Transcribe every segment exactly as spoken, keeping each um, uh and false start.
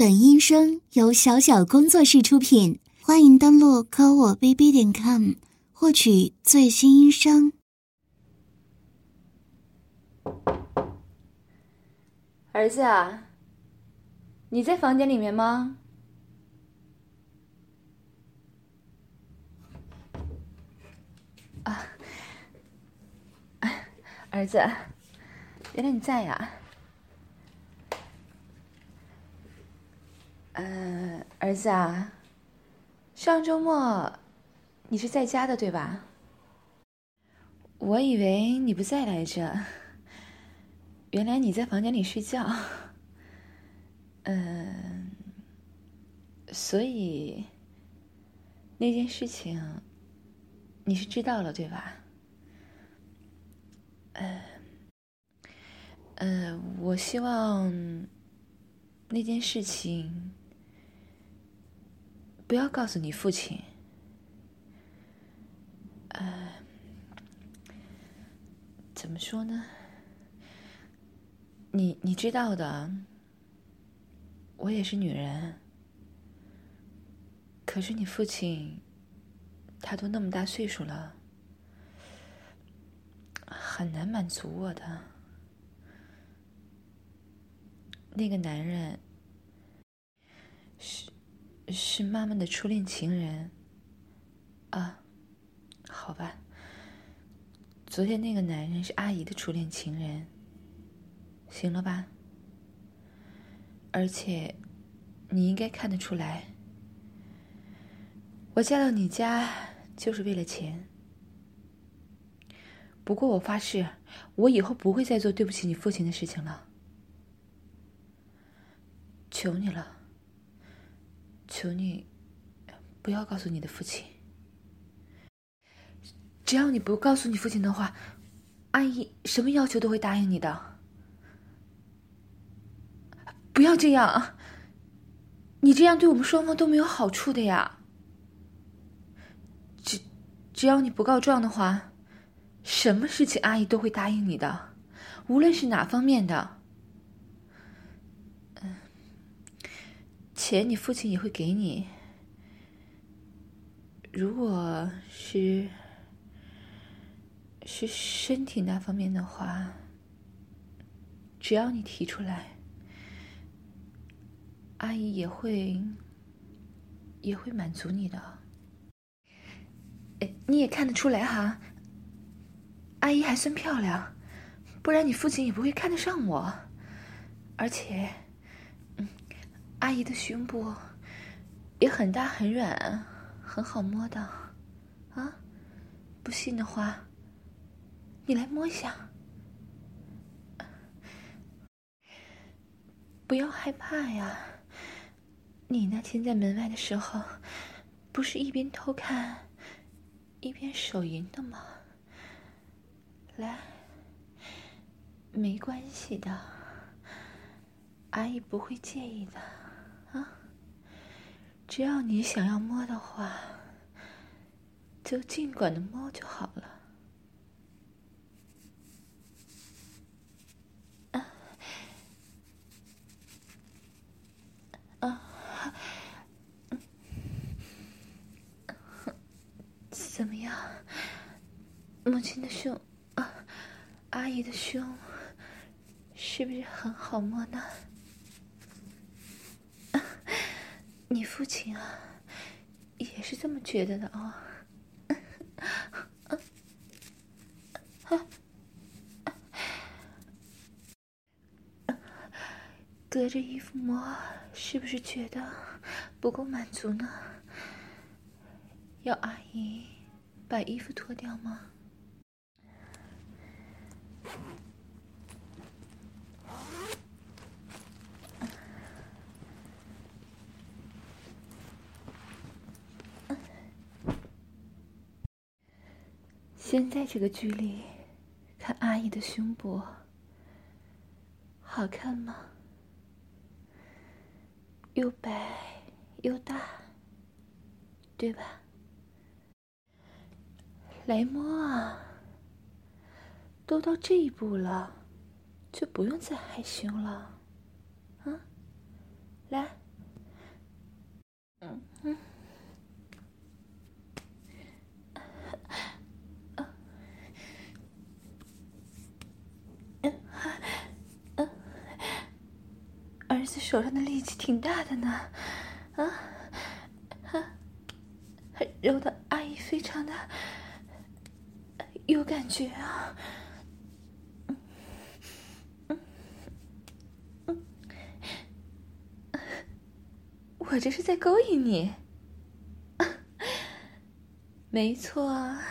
本音声由小小工作室出品，欢迎登录科我 B B 点 com 获取最新音声。 儿子啊，你在房间里面吗？啊，儿子，原来你在呀。呃，儿子啊，上周末你是在家的对吧？我以为你不在来着，原来你在房间里睡觉。嗯、呃，所以那件事情你是知道了对吧？呃，呃，我希望那件事情不要告诉你父亲。呃，怎么说呢？你你知道的，我也是女人。可是你父亲，他都那么大岁数了，很难满足我的。那个男人是是妈妈的初恋情人啊，好吧。昨天那个男人是阿姨的初恋情人，行了吧？而且你应该看得出来，我嫁到你家就是为了钱。不过我发誓，我以后不会再做对不起你父亲的事情了。求你了，求你不要告诉你的父亲。只要你不告诉你父亲的话，阿姨什么要求都会答应你的。不要这样，你这样对我们双方都没有好处的呀。只只要你不告状的话，什么事情阿姨都会答应你的，无论是哪方面的。嗯，钱你父亲也会给你。如果是是身体那方面的话，只要你提出来，阿姨也会也会满足你的。你也看得出来哈，阿姨还算漂亮，不然你父亲也不会看得上我。而且，嗯，阿姨的胸部也很大很软，很好摸的，啊，不信的话，你来摸一下。不要害怕呀，你那天在门外的时候，不是一边偷看一边手淫的吗？来，没关系的，阿姨不会介意的，啊，只要你想要摸的话，就尽管的摸就好了。怎么样，母亲的胸啊，阿姨的胸是不是很好摸呢？啊，你父亲啊也是这么觉得的哦。隔着衣服摸，是不是觉得不够满足呢？要阿姨把衣服脱掉吗？现在这个距离，看阿姨的胸部，好看吗？又白又大，对吧？来摸啊！都到这一步了，就不用再害羞了，啊！来， 儿子手上的力气挺大的呢，啊啊，揉的阿姨非常的有感觉啊。我这是在勾引你。没错，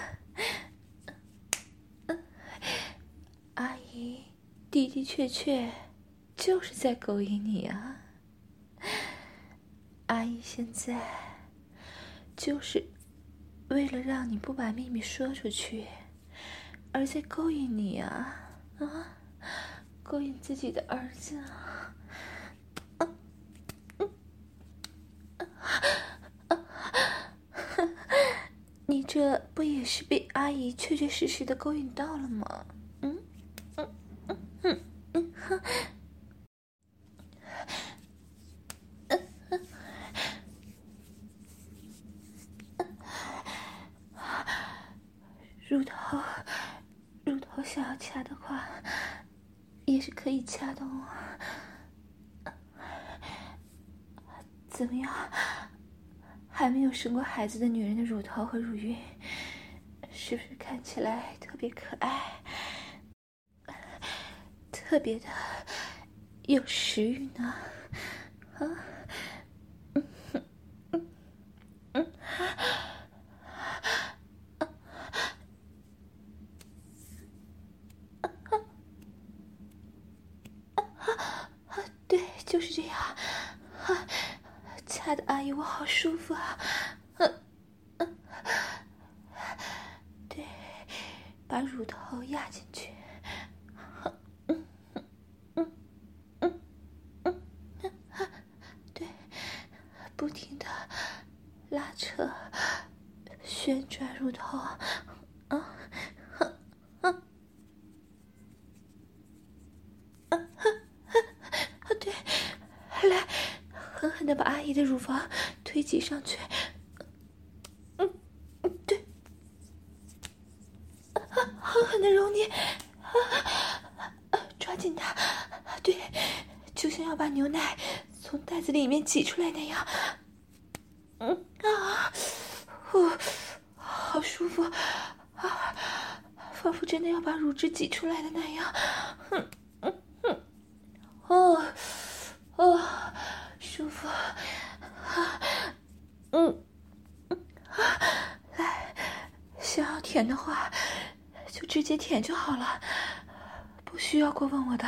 阿姨的的确确就是在勾引你啊。阿姨现在就是为了让你不把秘密说出去，而在勾引你啊，啊，勾引自己的儿子啊。你这不也是被阿姨确确实实的勾引到了吗？嗯嗯嗯嗯嗯哼。乳头，乳头想要掐的话，也是可以掐的哦。怎么样？还没有生过孩子的女人的乳头和乳晕，是不是看起来特别可爱，特别的有食欲呢？啊，嗯嗯嗯啊，对，就是这样。啊，掐的阿姨我好舒服啊。嗯嗯，对，把乳头压进去。嗯嗯嗯嗯嗯，对，不停的拉扯旋转乳头。啊啊啊啊啊！对，来，狠狠的把阿姨的乳房推挤上去。嗯嗯，对，啊，狠狠的揉捏，啊，抓紧它，对，就像要把牛奶从袋子里面挤出来那样。嗯啊，哦，好舒服啊，仿佛真的要把乳汁挤出来的那样。嗯嗯嗯，哦哦，舒服啊，嗯嗯啊，来，想要舔的话就直接舔就好了，不需要过问我的。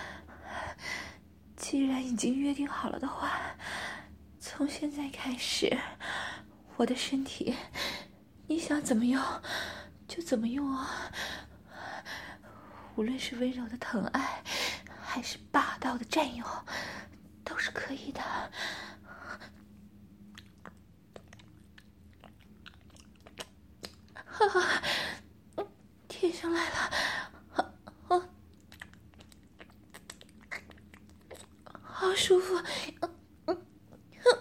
既然已经约定好了的话，从现在开始，我的身体你想怎么用就怎么用啊！无论是温柔的疼爱，还是霸道的占有，都是可以的。哈哈，贴上来了，啊啊，好舒服。嗯嗯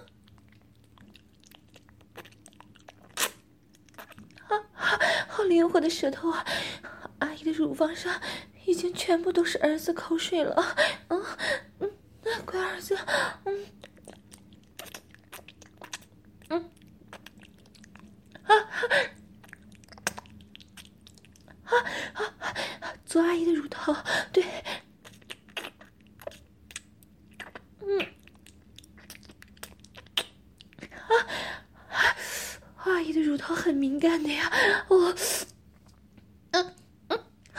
啊，好灵活的舌头啊！阿姨的乳房上已经全部都是儿子口水了。嗯嗯，乖儿子，嗯嗯啊啊啊！左阿姨的乳头，对，嗯啊啊！阿姨的乳头很敏感的呀，我。嗯嗯啊，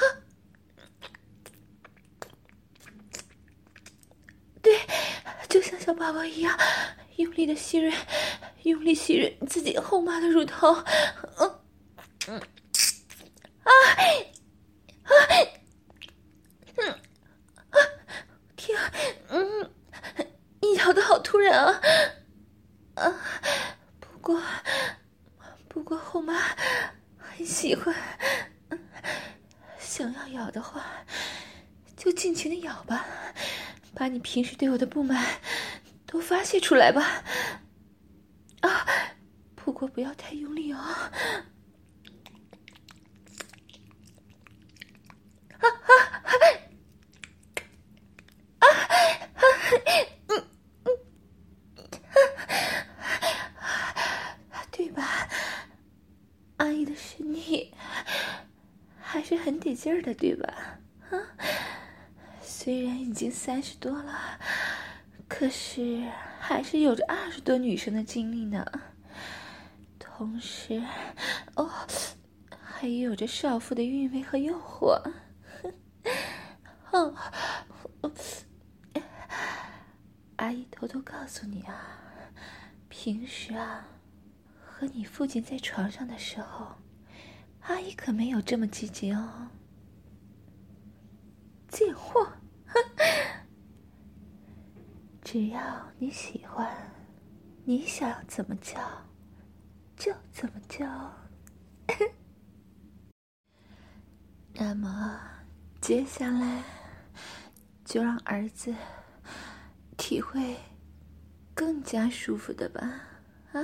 对，就像小宝宝一样，用力的吸吮，用力吸吮自己后妈的乳头。嗯嗯啊啊嗯啊！天啊，嗯，你咬的好突然啊啊！不过不过后妈很喜欢。想要咬的话，就尽情的咬吧，把你平时对我的不满都发泄出来吧。啊，不过不要太用力哦。啊啊啊！啊，嗯费劲儿的，对吧？啊，虽然已经三十多了，可是还是有着二十多女生的经历呢。同时，哦，还有着少妇的韵味和诱惑。哦，阿姨偷偷告诉你啊，平时啊，和你父亲在床上的时候，阿姨可没有这么积极哦。贱货！只要你喜欢，你想要怎么叫，就怎么叫。那么，接下来就让儿子体会更加舒服的吧，啊！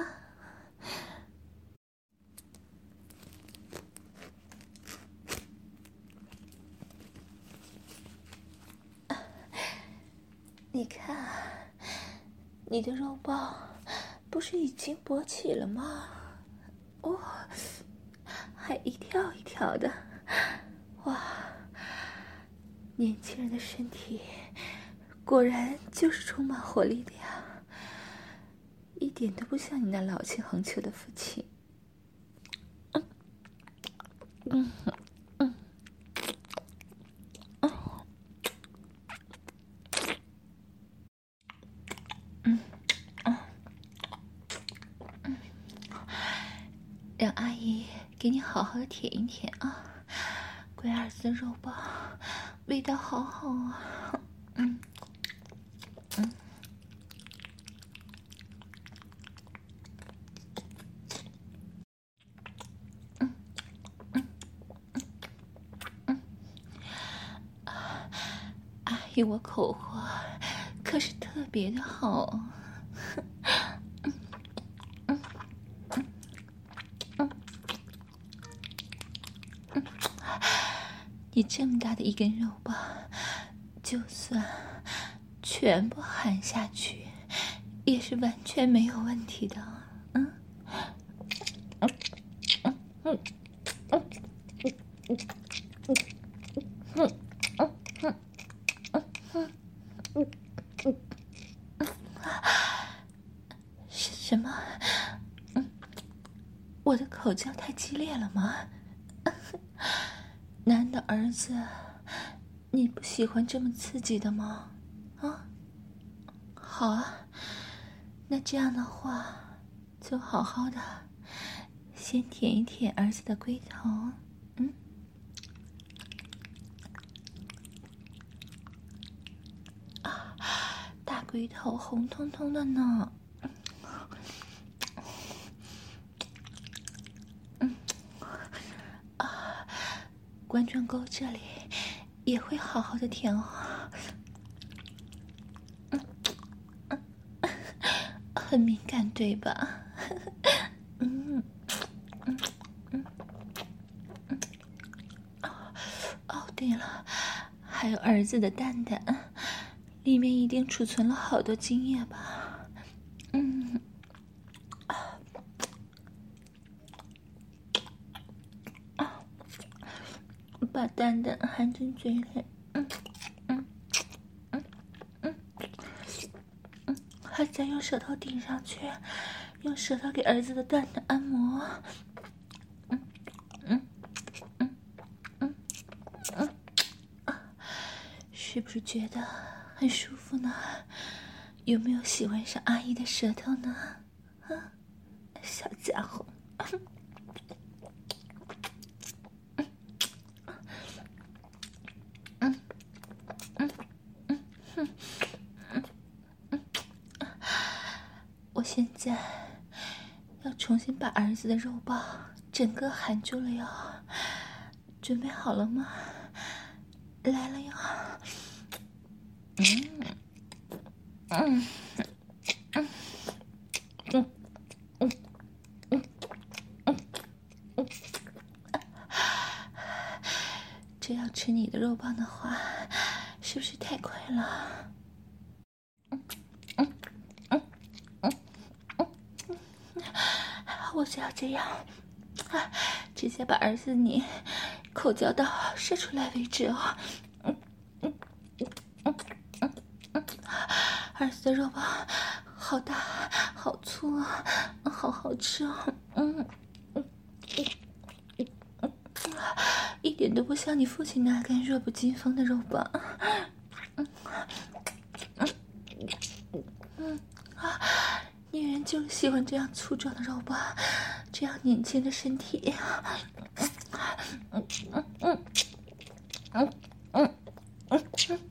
你看，你的肉棒不是已经勃起了吗？哦，还一跳一跳的，哇！年轻人的身体果然就是充满活力的呀，一点都不像你那老气横秋的父亲。嗯嗯嗯嗯嗯嗯，让阿姨给你好好的舔一舔啊！龟儿子的肉棒味道好好啊！嗯嗯。阿姨，我口活可是特别的好。嗯嗯嗯嗯嗯，你这么大的一根肉棒，就算全部含下去，也是完全没有问题的。嗯嗯嗯嗯嗯嗯嗯嗯嗯。什么？嗯，我的口叫太激烈了吗？难道儿子，你不喜欢这么刺激的吗？啊，好啊，那这样的话，就好好的先舔一舔儿子的龟头，嗯。啊，大龟头红彤彤的呢。嗯，啊，冠状沟这里也会好好的舔哦。嗯嗯，很敏感对吧？嗯嗯嗯嗯。哦，对了，还有儿子的蛋蛋，里面一定储存了好多精液吧？嗯。把蛋蛋含进嘴里，嗯嗯嗯嗯嗯，还再用舌头顶上去，用舌头给儿子的蛋蛋按摩，嗯嗯嗯嗯嗯，是不是觉得很舒服呢？有没有喜欢上阿姨的舌头呢？啊，小家伙。嗯嗯嗯嗯嗯嗯，我现在要重新把儿子的肉棒整个含住了哟，准备好了吗？来了哟。嗯嗯嗯嗯嗯嗯嗯嗯，这样吃你的肉棒的话，是不是太快了？嗯嗯嗯嗯嗯嗯，我就要这样，啊，直接把儿子你口交到射出来为止哦。嗯嗯嗯嗯嗯，儿子的肉棒好大好粗啊，好好吃哦。嗯嗯嗯嗯，一点都不像你父亲那根弱不禁风的肉棒。嗯嗯嗯啊，女人就是喜欢这样粗壮的肉棒，这样年轻的身体。嗯嗯嗯嗯嗯嗯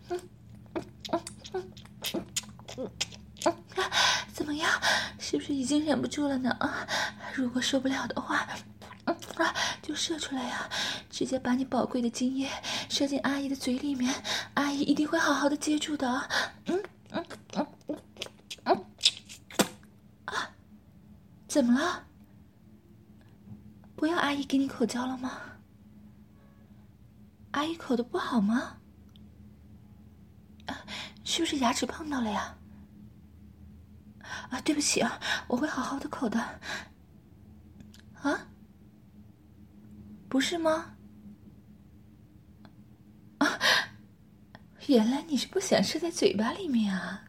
嗯嗯，怎么样？是不是已经忍不住了呢？如果受不了的话，嗯啊，就射出来呀！直接把你宝贵的精液射进阿姨的嘴里面，阿姨一定会好好的接住的。嗯嗯嗯嗯嗯啊，怎么了？不要阿姨给你口交了吗？阿姨口的不好吗？啊，是不是牙齿碰到了呀？啊，对不起啊，我会好好的口的。啊？不是吗？啊，原来你是不想射在嘴巴里面啊！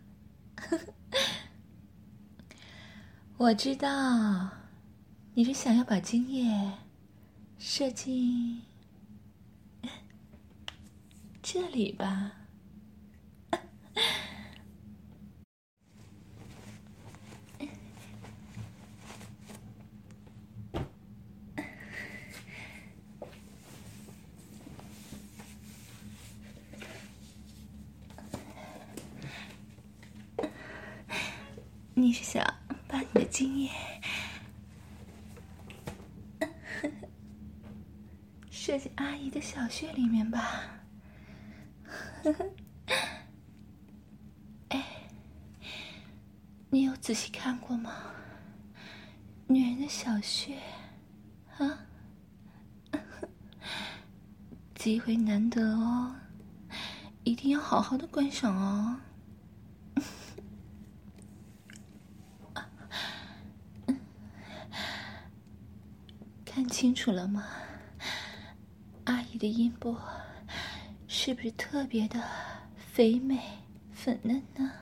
我知道，你是想要把精液射进这里吧？你是想把你的精液射进阿姨的小穴里面吧？哎，你有仔细看过吗？女人的小穴啊，机会难得哦，一定要好好的观赏哦。看清楚了吗？阿姨的阴部是不是特别的肥美粉嫩呢？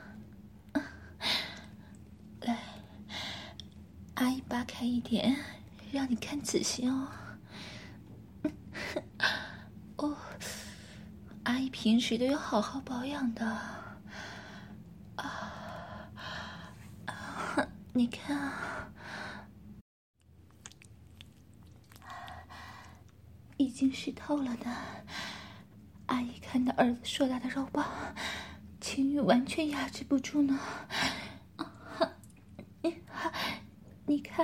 来，阿姨扒开一点，让你看仔细哦。哦，阿姨平时都要好好保养的啊。你看啊，已经湿透了的。阿姨看到儿子硕大的肉棒，情欲完全压制不住呢。你你看，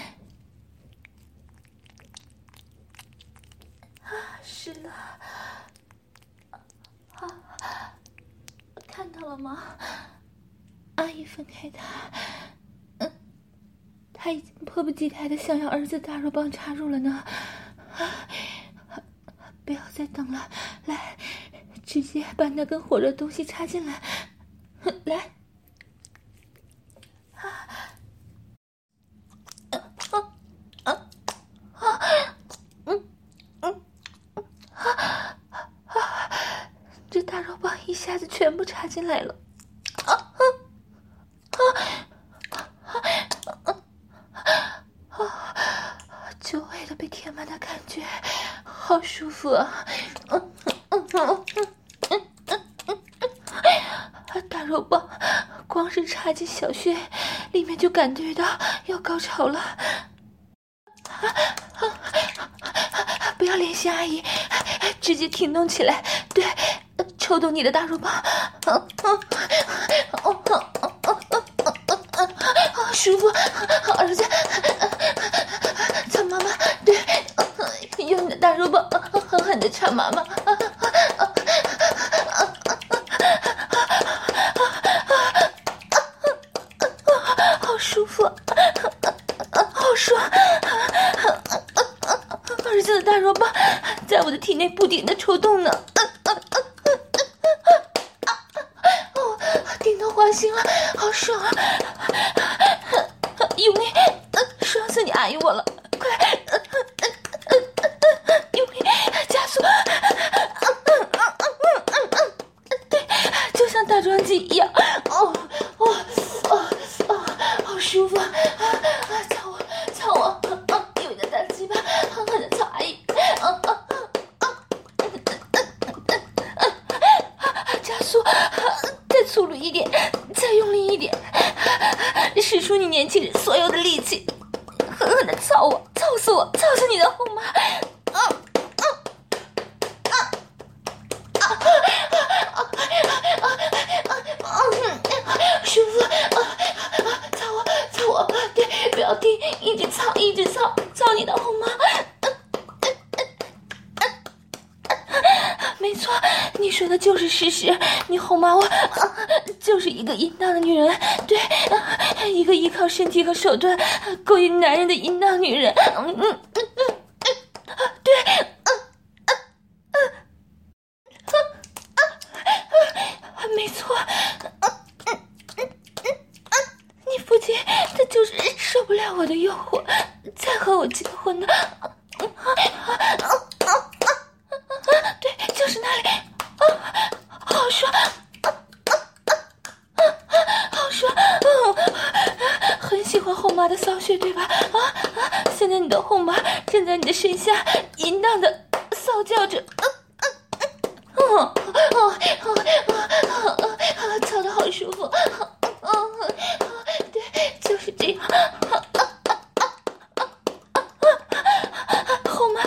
啊，湿了。啊，看到了吗？阿姨分开他，嗯，他已经迫不及待的想要儿子大肉棒插入了呢。啊，不要再等了，来，直接把那根火热东西插进来，来。啊啊啊啊！嗯嗯啊啊！这大肉棒一下子全部插进来了。啊啊啊啊啊！久违的被填满的感觉，好舒服啊！嗯嗯嗯嗯嗯嗯，大肉棒光是插进小穴里面就感觉到要高潮了。啊啊啊！不要联系阿姨，直接停动起来。对，抽动你的大肉棒。嗯嗯嗯嗯嗯嗯，舒服，儿子，操妈妈，对，用你的大肉棒狠狠地插妈妈。好舒服，好爽！儿子的大肉棒在我的体内不停地抽动呢。哦，顶到花心了，好爽啊！用力，爽死你阿姨我了！快，用力，加气一样。哦哦哦哦，好舒服啊！啊，操我，操我！啊，有一个大鸡巴，狠狠的操阿姨！啊啊啊啊！加速，再粗鲁一点，再用力一点，使出你年轻人所有的力气，狠狠的操我，操死我，操死你的后妈！啊啊啊啊啊啊啊！舒服啊啊！操我，操我！对，不要停，一直操，一直操，操你的后妈！没错，你说的就是事实。你后妈我、啊、就是一个淫荡的女人，对、啊，一个依靠身体和手段勾引男人的淫荡女人。嗯嗯嗯嗯嗯，对，嗯嗯嗯嗯嗯，没错，嗯嗯嗯嗯嗯，你父亲他就是受不了我的诱惑，才和我结婚的。嗯啊啊啊啊！对，就是那里，啊，好爽，啊啊啊啊啊，好爽，嗯，很喜欢后妈的骚穴，对吧？啊啊！现在你的后妈正在你的身下淫荡的骚叫着，嗯嗯嗯，哦哦哦哦哦，操得好舒服，哦哦，对，就是这样，啊啊啊啊啊啊！后妈。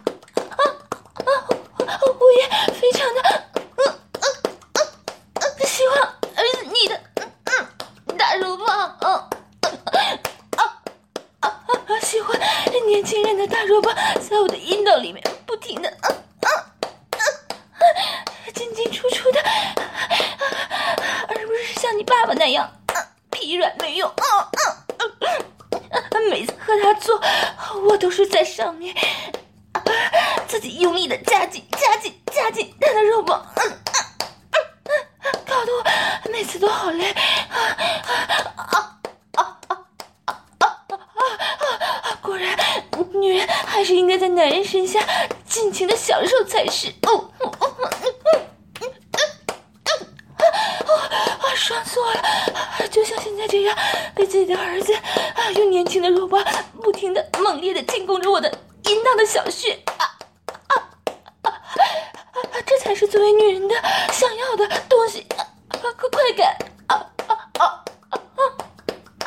我也非常的，嗯嗯嗯嗯，喜欢儿子你的，嗯嗯，大乳棒，嗯啊啊啊，喜欢年轻人的大乳棒在我的阴道里面不停的，嗯嗯嗯，进进出出的，而不是像你爸爸那样，嗯，疲软没用，嗯嗯嗯，每次和他做，我都是在上面。自己用力的夹紧夹紧夹紧他的肉棒，嗯嗯嗯，搞得我每次都好累啊啊啊啊啊啊啊！果然，女人还是应该在男人身下尽情的享受才是。哦哦哦嗯嗯嗯嗯嗯，爽死我了！就像现在这样，被自己的儿子啊用年轻的肉棒不停的猛烈的进攻着我的淫荡的小穴啊！这才是作为女人的想要的东西，啊，快快感啊啊啊啊啊！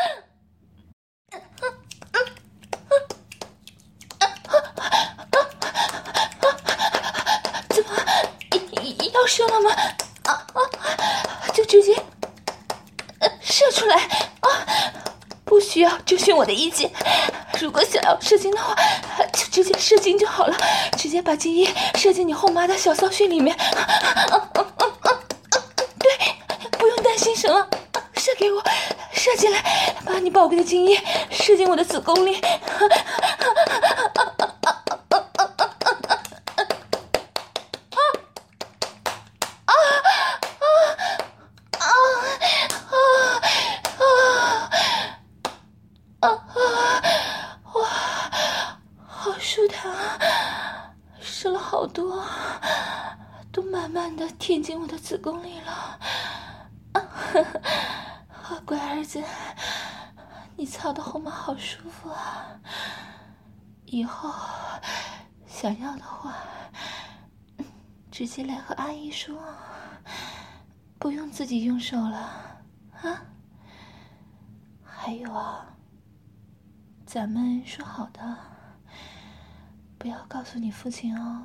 怎么要射了吗？啊啊！就直接射出来啊！不需要征询我的意见。如果想要射精的话，就直接射精就好了，直接把精液射进你后妈的小骚穴里面。嗯嗯嗯嗯嗯，对，不用担心什么，射给我，射进来，把你宝贵的精液射进我的子宫里。射了好多，都慢慢的填进我的子宫里了。啊，乖儿子，你操的后妈好舒服啊！以后想要的话，直接来和阿姨说，不用自己用手了啊。还有啊，咱们说好的，不要告诉你父亲哦。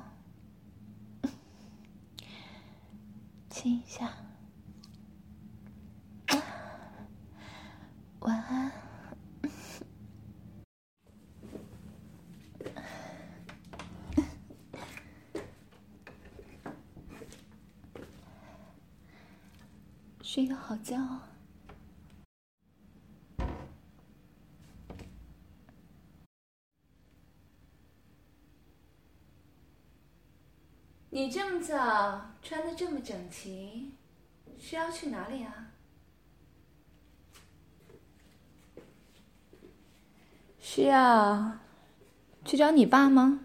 亲一下，晚安。睡个好觉哦。你这么早穿得这么整齐，是要去哪里啊？是要去找你爸吗？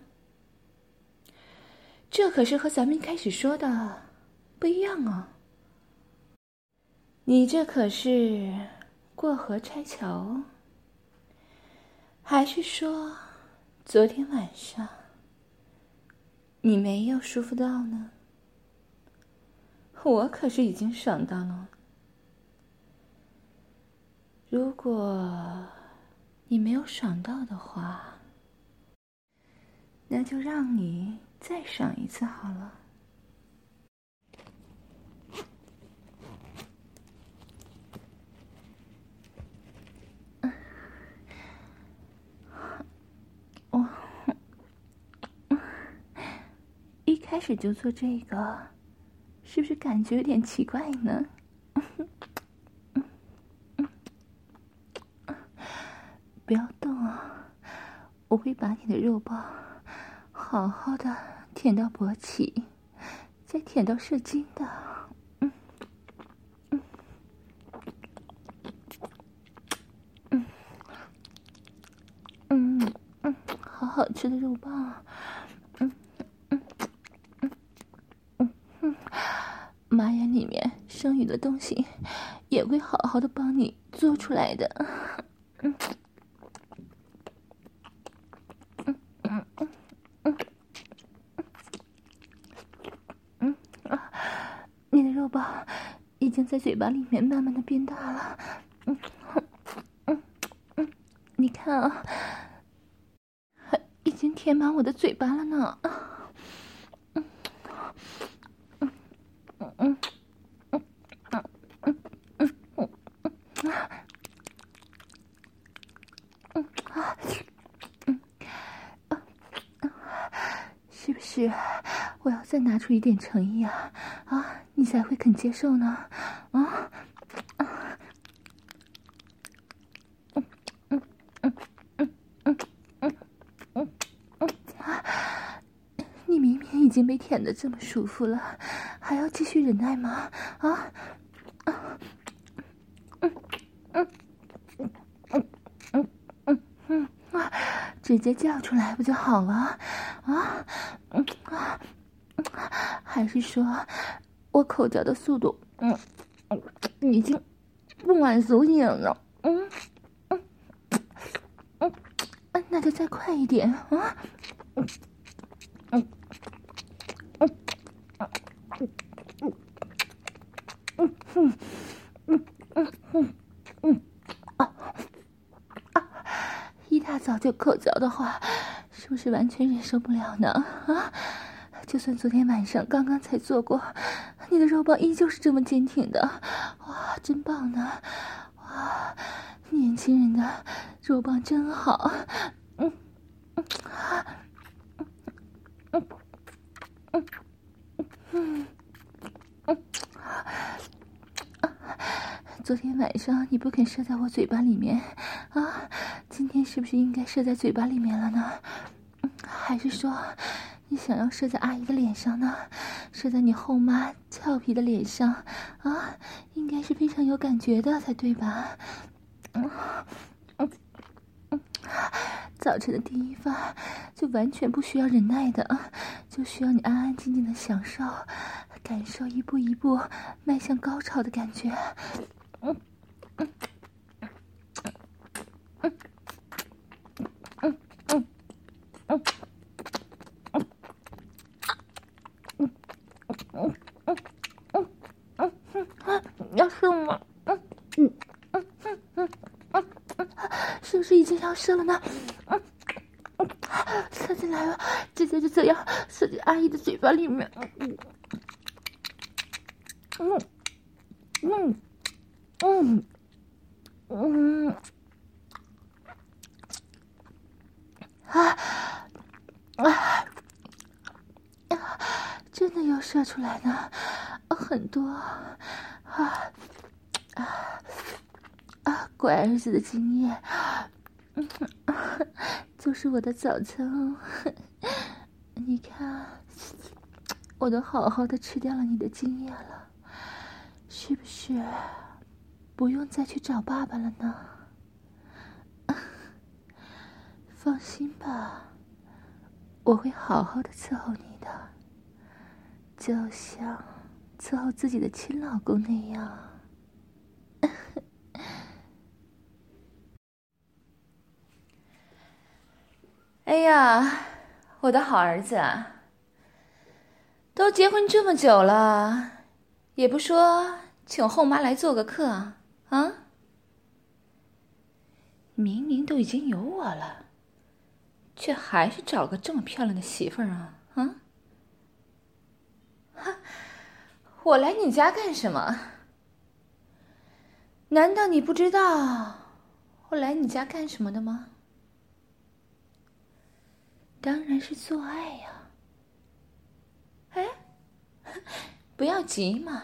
这可是和咱们一开始说的不一样啊。 你这可是过河拆桥，还是说昨天晚上你没有舒服到呢？我可是已经爽到了。如果你没有爽到的话，那就让你再爽一次好了。我一开始就做这个，是不是感觉有点奇怪呢？不要动啊，我会把你的肉包好好的舔到勃起，再舔到射精的。嗯嗯嗯嗯嗯，好好吃的肉包。嗯嗯嗯嗯嗯，马眼里面剩余的东西也会好好的帮你做出来的。嗯嗯嗯嗯嗯嗯啊，你的肉包已经在嘴巴里面慢慢的变大了。嗯嗯嗯，你看啊，已经填满我的嘴巴了呢。嗯嗯嗯嗯嗯嗯嗯嗯嗯啊嗯啊，是不是我要再拿出一点诚意啊啊，你才会肯接受呢？啊啊嗯嗯嗯嗯嗯嗯嗯嗯啊！你明明已经被舔得这么舒服了，还要继续忍耐吗？啊啊嗯嗯嗯嗯嗯嗯嗯啊！直接叫出来不就好了？啊嗯啊！还是说我口交的速度，嗯嗯，已经不满足你了？嗯嗯嗯，那就再快一点啊！嗯嗯嗯嗯嗯嗯嗯嗯嗯嗯嗯啊啊！一大早就口交的话，是不是完全忍受不了呢？啊！就算昨天晚上刚刚才做过，你的肉棒依旧是这么坚挺的，哇，真棒呢！哇，年轻人的肉棒真好。嗯嗯啊嗯嗯嗯嗯啊！昨天晚上你不肯射在我嘴巴里面啊，今天是不是应该射在嘴巴里面了呢？嗯，还是说你想要射在阿姨的脸上呢？射在你后妈俏皮的脸上啊，应该是非常有感觉的才对吧？嗯嗯嗯，早晨的第一发就完全不需要忍耐的，就需要你安安静静的享受，感受一步一步迈向高潮的感觉。嗯嗯嗯嗯嗯嗯嗯嗯嗯嗯嗯嗯，要射吗？嗯嗯嗯嗯嗯嗯嗯，是不是已经要射了呢？嗯嗯，射进来了，直接就这样射进阿姨的嘴巴里面。嗯嗯嗯嗯嗯啊啊！真的要射出来呢，很多啊啊啊！乖儿子的精液，嗯，就是我的早餐。你看，我都好好的吃掉了你的精液了，是不是不用再去找爸爸了呢？放心吧，我会好好的伺候你的，就像伺候自己的亲老公那样。 呀，我的好儿子啊，都结婚这么久了，也不说请后妈来做个客啊？啊？明明都已经有我了，却还是找个这么漂亮的媳妇儿啊？啊？哈，我来你家干什么？难道你不知道我来你家干什么的吗？当然是做爱呀！哎，不要急嘛，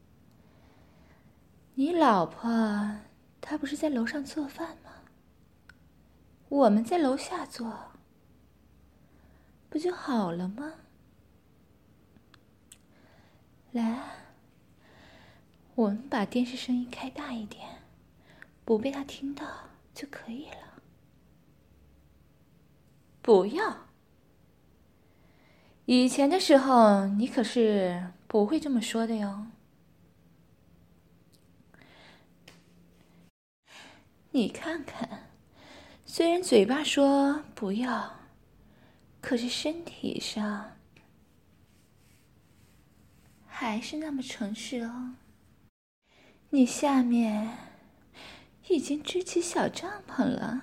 你老婆她不是在楼上做饭吗？我们在楼下做，不就好了吗？来，我们把电视声音开大一点，不被她听到就可以了。不要！以前的时候你可是不会这么说的哟。你看看，虽然嘴巴说不要，可是身体上还是那么诚实哦。你下面已经支起小帐篷了。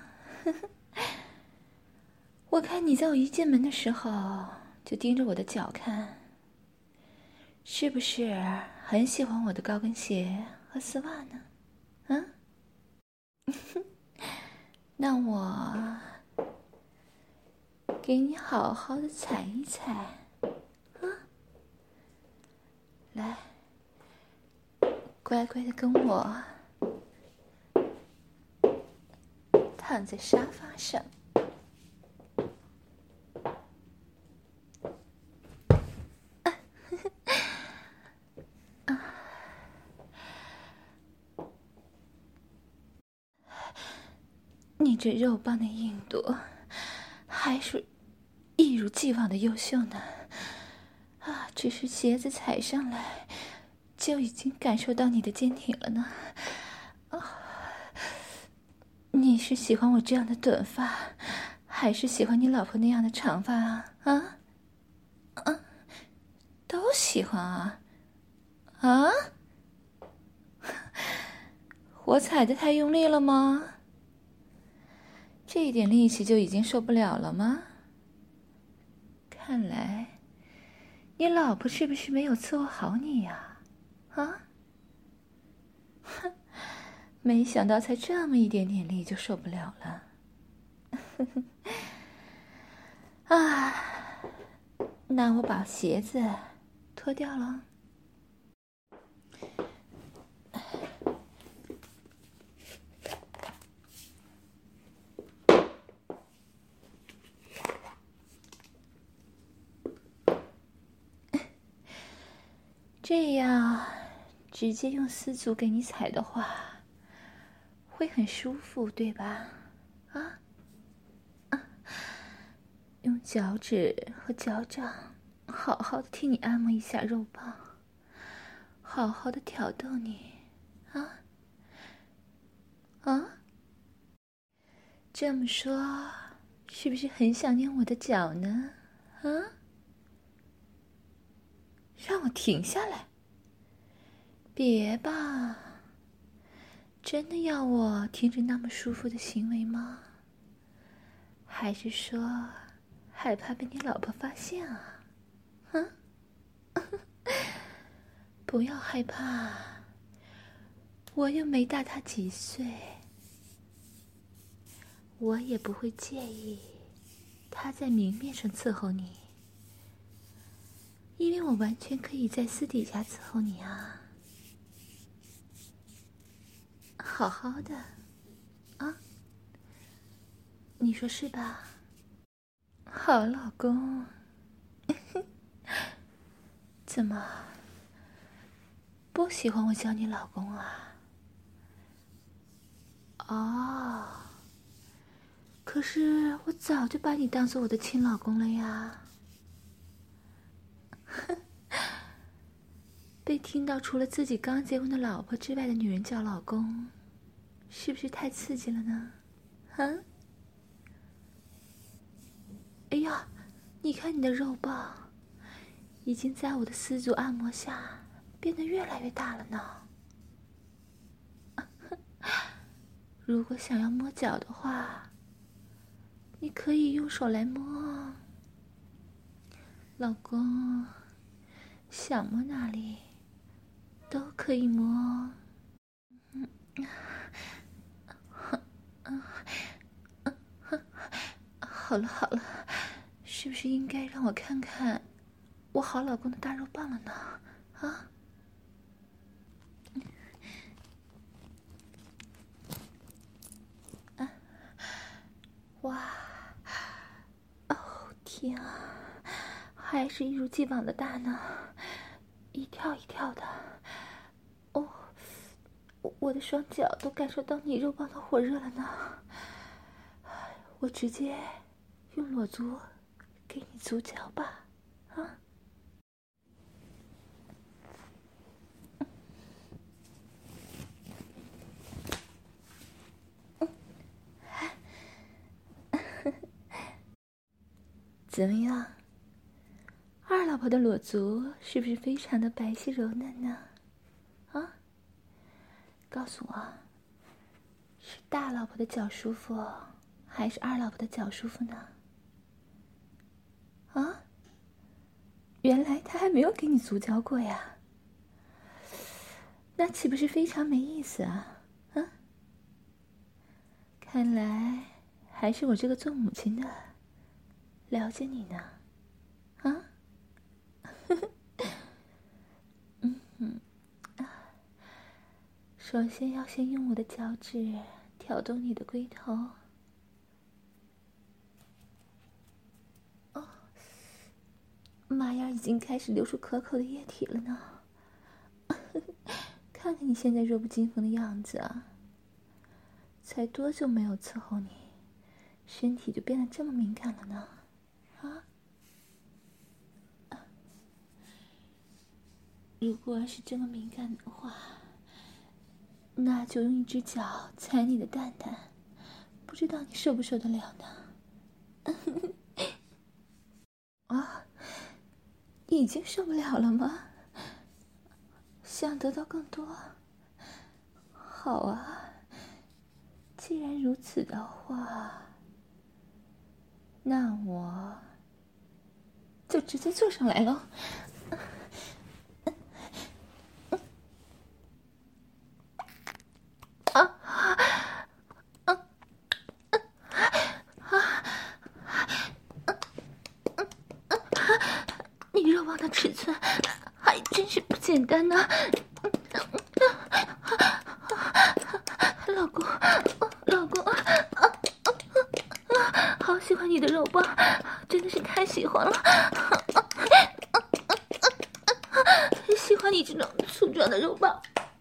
我看你在我一进门的时候就盯着我的脚看，是不是很喜欢我的高跟鞋和丝袜呢？啊？那我给你好好的踩一踩啊！来，乖乖的跟我躺在沙发上。你这肉棒的硬度还是一如既往的优秀呢。啊，只是鞋子踩上来就已经感受到你的坚挺了呢。啊，你是喜欢我这样的短发，还是喜欢你老婆那样的长发啊？啊啊，都喜欢啊？啊？我踩得太用力了吗？这一点力气就已经受不了了吗？看来你老婆是不是没有伺候好你呀？啊？哼，没想到才这么一点点力就受不了了。啊，那我把鞋子脱掉了。这样直接用丝足给你踩的话，会很舒服，对吧？啊？啊，用脚趾和脚掌好好的替你按摩一下肉棒，好好的挑逗你，啊？啊？这么说，是不是很想念我的脚呢？啊？让我停下来！别吧，真的要我停止那么舒服的行为吗？还是说害怕被你老婆发现啊？啊？不要害怕，我又没大她几岁，我也不会介意她在明面上伺候你，因为我完全可以在私底下伺候你啊，好好的啊，你说是吧？好老公。怎么不喜欢我叫你老公啊？哦，可是我早就把你当做我的亲老公了呀。被听到除了自己刚结婚的老婆之外的女人叫老公，是不是太刺激了呢？啊？ 哎呀，你看你的肉棒，已经在我的丝足按摩下变得越来越大了呢。如果想要摸脚的话，你可以用手来摸。老公，想摸哪里都可以摸。嗯好了好了，是不是应该让我看看我好老公的大肉棒了呢？啊？啊！哇！哦天啊，还是一如既往的大呢，一跳一跳的。哦，我的双脚都感受到你肉棒的火热了呢。我直接用裸足给你足脚吧，啊！怎么样，二老婆的裸足是不是非常的白皙柔嫩呢？啊，告诉我，是大老婆的脚舒服，还是二老婆的脚舒服呢？啊，原来他还没有给你足脚过呀，那岂不是非常没意思啊？啊，看来还是我这个做母亲的了解你呢，啊？嗯嗯，首先要先用我的脚趾挑动你的龟头。哦，妈呀，已经开始流出可口的液体了呢。看看你现在弱不禁风的样子啊！才多久没有伺候你，身体就变得这么敏感了呢？啊？如果是这么敏感的话，那就用一只脚踩你的蛋蛋，不知道你受不受得了呢？啊，已经受不了了吗？想得到更多？好啊，既然如此的话，那我就直接坐上来了。你肉棒的尺寸还真是不简单呢，老公，老公，好喜欢你的肉棒，真的是太喜欢了，喜欢你这种粗壮的肉棒。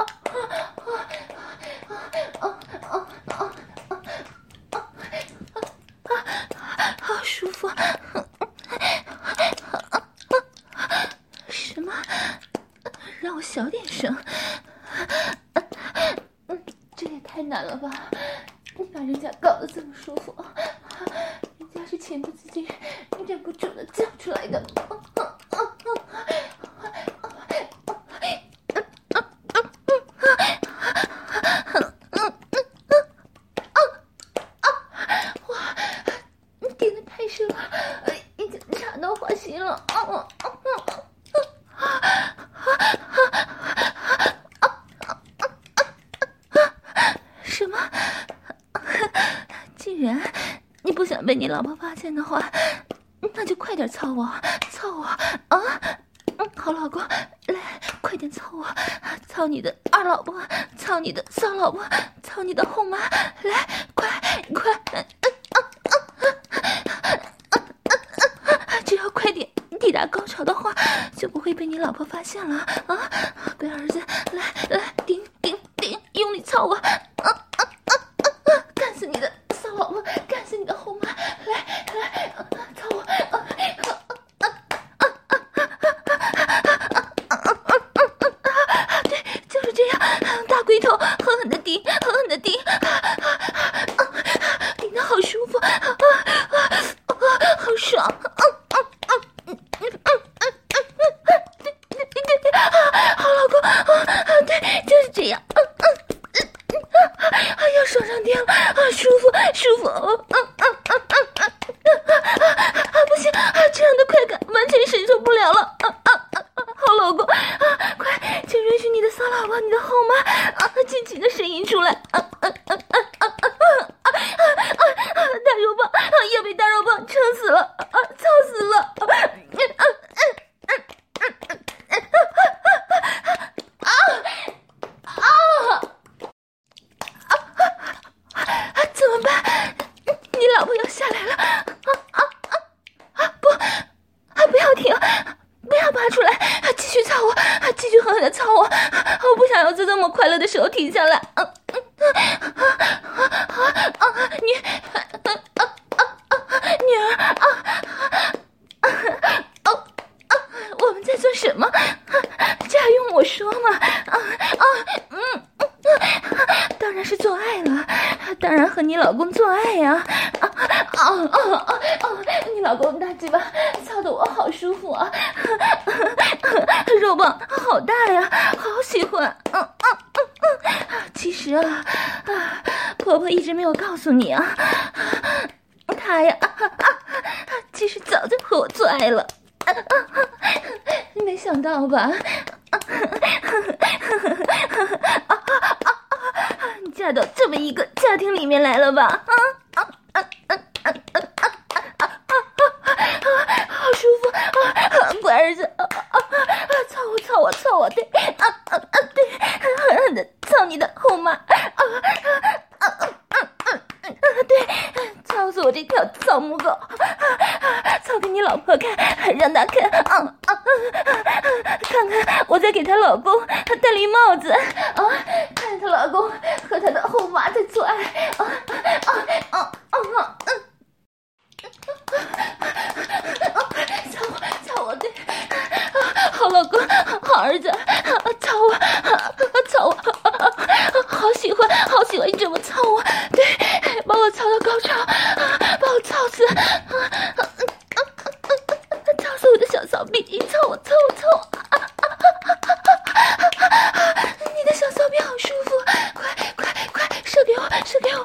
好舒服！什么？让我小点声？这也太难了吧！你把人家搞得这么舒服，人家是情不自禁、忍不住的叫出来的。什么？既然你不想被你老婆发现的话，那就快点操我，操我啊！好老公，来，快点操我，操你的二老婆，操你的骚老婆，操你的后妈，来，快快！只要快点抵达高潮的话，就不会被你老婆发现了啊！乖儿子，来来，顶顶顶，用力操我！啊啊啊啊啊！干死你的骚老婆，干死你的后妈！来来，啊、操我！啊啊啊啊！对，就是这样，大龟头狠狠的顶，狠狠的顶，顶得好舒服，啊啊啊，好爽！ 舒服舒服，啊啊啊啊啊啊！不行，这样的快感完全忍受不了了，啊啊啊！好老公，啊，快，请允许你的骚老婆、你的后妈啊，尽情的呻吟出来，啊啊啊啊啊啊啊啊！大肉棒啊，要被大肉棒撑死了，啊，操死了！啊啊啊啊啊啊啊啊！怎么办？你老婆要下来了！啊啊啊啊！不啊，不要停！不要拔出来，继续操我，继续狠狠的操我！我不想要在这么快乐的时候停下来。啊啊啊啊！女啊啊啊！女儿啊啊啊！我们在做什么？这还用我说吗？啊啊嗯，当然是做爱了，当然和你老公做爱呀！啊啊啊啊啊！你老公大鸡巴操得我好舒服啊！肉棒好大呀，好喜欢！嗯嗯嗯嗯。其实啊啊，婆婆一直没有告诉你啊，她呀啊啊，其实早就和我做爱了。啊啊啊！没想到吧？啊啊啊啊！你嫁到这么一个家庭里面来了吧？啊啊啊啊啊啊啊啊啊！好舒服啊！乖儿子，啊啊啊！操我操我操我！对，啊啊啊对，狠狠的操你的后妈！啊啊啊啊啊！对，操死我这条草母狗！操给你老婆看，让她看啊啊啊！看看我在给她老公戴绿帽子啊！看着她老公和她的后妈在做爱啊啊啊啊啊！嗯。操我操我！对，好老公，好儿子，操我，操我，好喜欢，好喜欢你这么操我！对，把我操到高潮，把我操死，操死我的小骚逼！操我，操我，操我！你的小骚逼好舒服，快快快，射给我，射给我！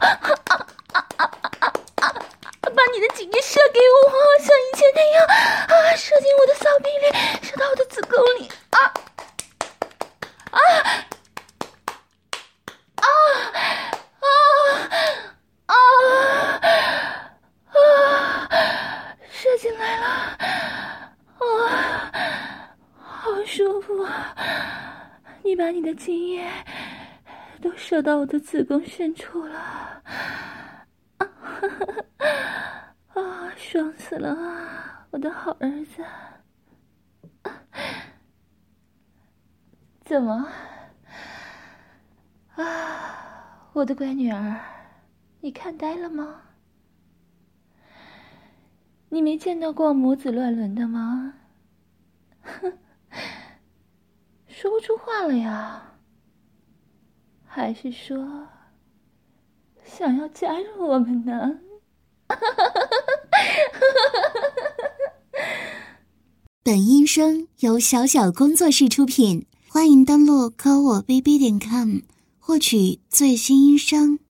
把你的精液射给我，像以前那样啊，射进我的骚逼里，射到我的子宫里啊啊啊啊啊啊！射进来了，啊，好舒服啊！你把你的精液都射到我的子宫深处了。啊呵呵啊，爽死了啊，我的好儿子！啊、怎么啊，我的乖女儿，你看呆了吗？你没见到过母子乱伦的吗？哼，说不出话了呀？还是说想要加入我们呢？ 本音声由小小工作室出品，欢迎登录科我 B B 点 com 获取最新音声。